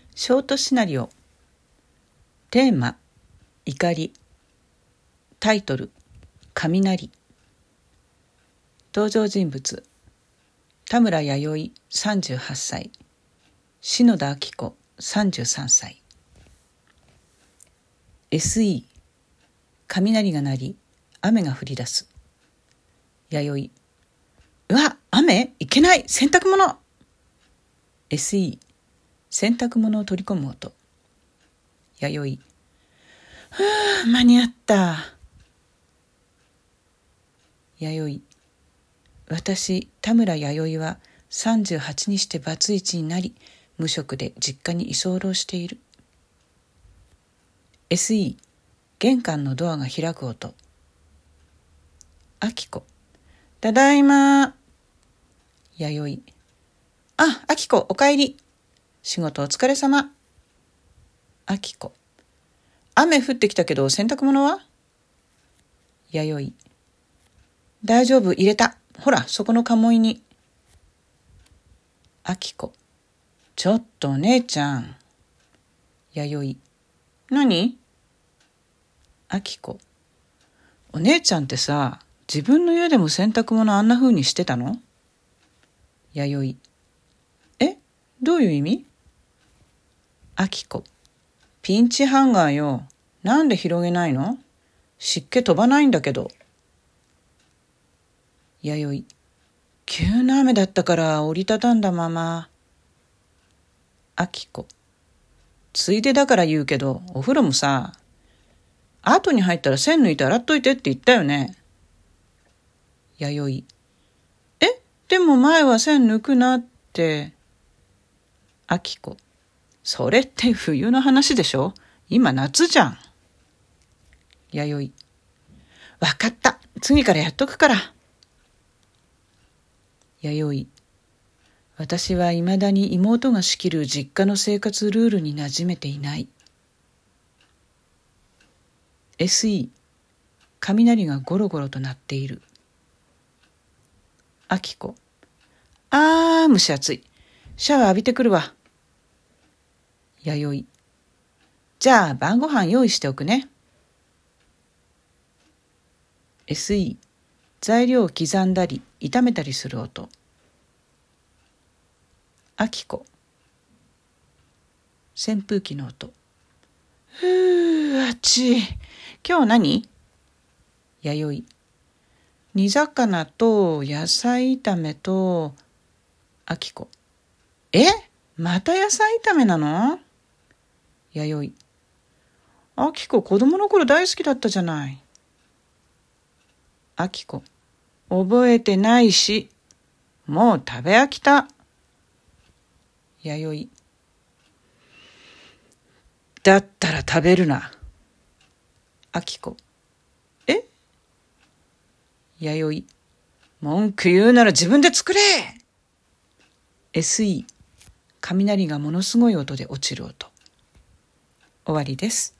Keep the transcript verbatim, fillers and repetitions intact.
ショートシナリオ。テーマ、怒り。タイトル、雷。登場人物、田村弥生さんじゅうはっさい、篠田明子さんじゅうさんさい。 エスイー、 雷が鳴り雨が降り出す。弥生、うわ、雨、いけない、洗濯物。 エスイー、 洗濯物を取り込む音。弥生、ふう、間に合った。弥生、私田村弥生はさんじゅうはちにしてバツイチになり、無職で実家に居候している。 エスイー、 玄関のドアが開く音。明子、ただいま。弥生、あ、明子おかえり。仕事お疲れ様。明子、雨降ってきたけど洗濯物は？弥生、大丈夫、入れた。ほら、そこの鴨居に。明子、ちょっとお姉ちゃん。弥生、何？明子、お姉ちゃんってさ、自分の家でも洗濯物あんな風にしてたの？弥生、え、どういう意味？明子、ピンチハンガーよ。なんで広げないの？湿気飛ばないんだけど。弥生、急な雨だったから折りたたんだまま。明子、ついでだから言うけど、お風呂もさ、後に入ったら線抜いて洗っといてって言ったよね。弥生、え、でも前は線抜くなって。明子、それって冬の話でしょ？今夏じゃん。弥生、わかった。次からやっとくから。弥生、私はいまだに妹が仕切る実家の生活ルールに馴染めていない。エスイー、 雷がゴロゴロと鳴っている。明子、あー蒸し暑い。シャワー浴びてくるわ。弥生、じゃあ晩ご飯用意しておくね。エスイー、 材料を刻んだり炒めたりする音。明子、扇風機の音。ふう、あっち。今日何？弥生、煮魚と野菜炒めと。明子、え、また野菜炒めなの？弥生、明子子供の頃大好きだったじゃない。明子、覚えてないし、もう食べ飽きた。弥生、だったら食べるな。明子、え？弥生、文句言うなら自分で作れ。 エスイー、 雷がものすごい音で落ちる音。終わりです。